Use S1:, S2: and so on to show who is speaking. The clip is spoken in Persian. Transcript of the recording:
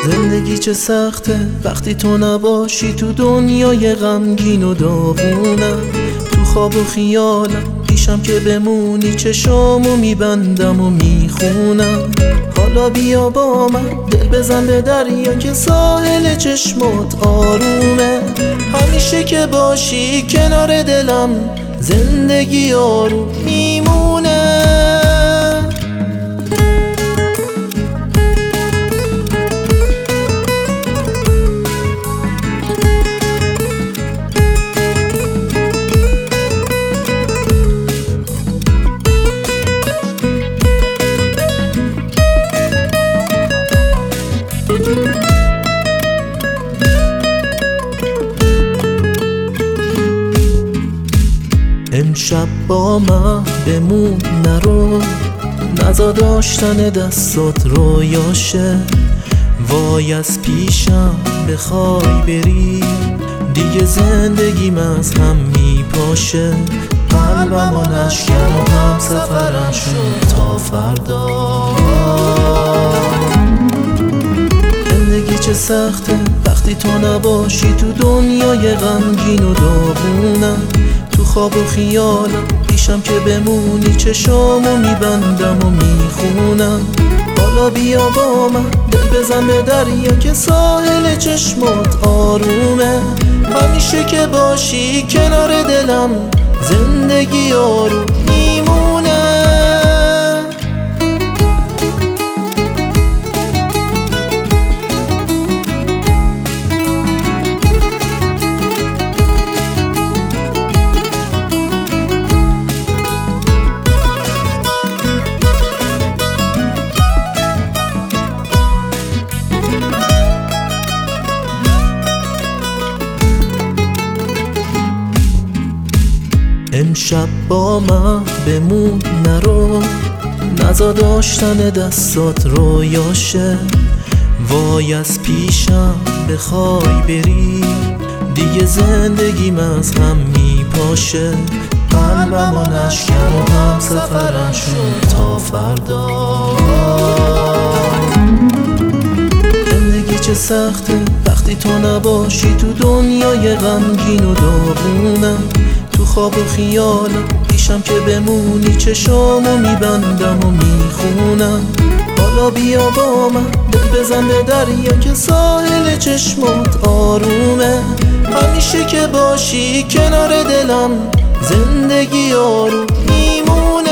S1: زندگی چه سخته وقتی تو نباشی، تو دنیای غمگین و داغونم. تو خواب و خیالم پیشم که بمونی، چشامو میبندم و میخونم. حالا بیا با من دل بزن به دریا که ساحل چشمات آرومه. همیشه که باشی کنار دلم زندگی آروم میمونه. امشب با من بمون نرو، نزا داشتن دستات رویاشه. وای از پیشم بخوای بری، دیگه زندگیم از هم میپاشه. قلبم و نشکن و هم سفرم شد تا فردا. زندگی چه سخته وقتی تو نباشی، تو دنیای غمگین و داغونم. تو خواب و خیالم پیشم که بمونی، چشامو میبندم و میخونم. حالا بیا با من دل بزن به دریا که ساحل چشمات آرومه. همیشه که باشی کنار دلم زندگی آروم میمونه. امشب با من بمون نرو، نزا داشتن دستات رویاشه. وای از پیشم بخوای بری، دیگه زندگیم از هم میپاشه. قلبم و نشکن و هم سفرم شد تا فردا. زندگی چه سخته وقتی تو نباشی، تو دنیای غمگین و داغونم. تو خواب و خیالم پیشم که بمونی، چشامو میبندم و میخونم. حالا بیا با من دل بزن به دریا که ساحل چشمات آرومه. همیشه که باشی کنار دلم زندگی آروم میمونه.